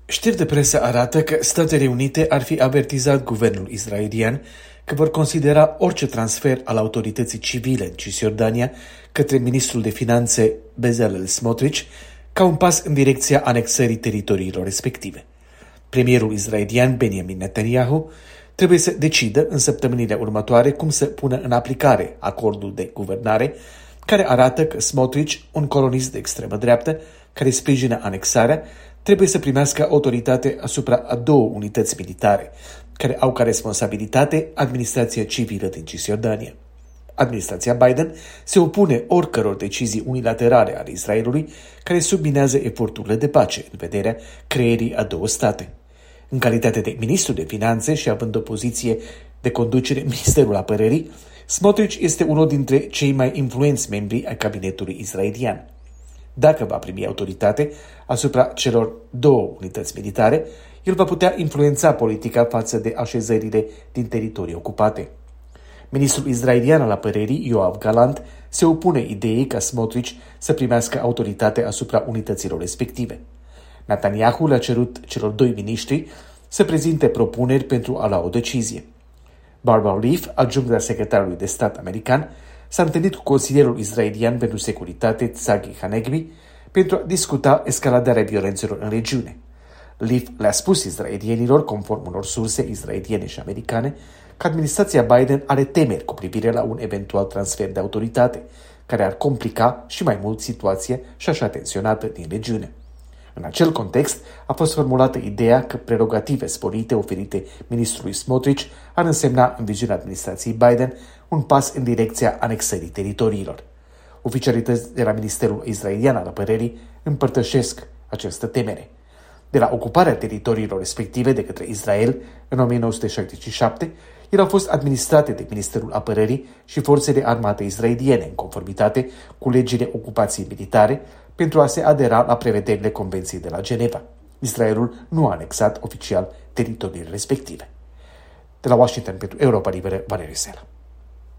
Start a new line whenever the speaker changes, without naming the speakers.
Știri de presă arată că Statele Unite ar fi avertizat guvernul israelian că vor considera orice transfer al autorității civile în Cisjordania către ministrul de finanțe Bezalel Smotrich ca un pas în direcția anexării teritoriilor respective. Premierul israelian Benjamin Netanyahu trebuie să decidă în săptămânile următoare cum să pună în aplicare acordul de guvernare care arată că Smotrich, un colonist de extremă dreaptă care sprijină anexarea, trebuie să primească autoritate asupra a două unități militare, care au ca responsabilitate administrația civilă din Cisjordania. Administrația Biden se opune oricăror decizii unilaterale ale Israelului care subminează eforturile de pace în vederea creierii a două state. În calitate de ministru de finanțe și având o poziție de conducere în Ministerul Apărării, Smotrich este unul dintre cei mai influenți membri ai cabinetului israelian. Dacă va primi autoritate asupra celor două unități militare, el va putea influența politica față de așezările din teritorii ocupate. Ministrul israelian al apărării, Yoav Gallant, se opune ideii ca Smotrich să primească autoritate asupra unităților respective. Netanyahu le-a cerut celor doi miniștri să prezinte propuneri pentru a lua o decizie. Barbara Leaf, adjunct al secretarului de stat american, s-a întâlnit cu consilierul israelian pentru securitate Tzagi Hanegbi pentru a discuta escaladarea violențelor în regiune. Leaf le-a spus israelienilor, conform unor surse israeliene și americane, că administrația Biden are temeri cu privire la un eventual transfer de autoritate, care ar complica și mai mult situația și așa tensionată din regiune. În acel context a fost formulată ideea că prerogative sporite oferite ministrului Smotrich ar însemna, în viziunea administrației Biden, un pas în direcția anexării teritoriilor. Oficialități de la Ministerul Israelian al Apărării împărtășesc această temere. De la ocuparea teritoriilor respective de către Israel în 1967, ele au fost administrate de Ministerul Apărării și forțele armate israeliene, în conformitate cu legile ocupației militare, pentru a se adera la prevederile Convenției de la Geneva. Israelul nu a anexat oficial teritoriile respective. De la Washington pentru Europa Liberă, Valeriu Sela.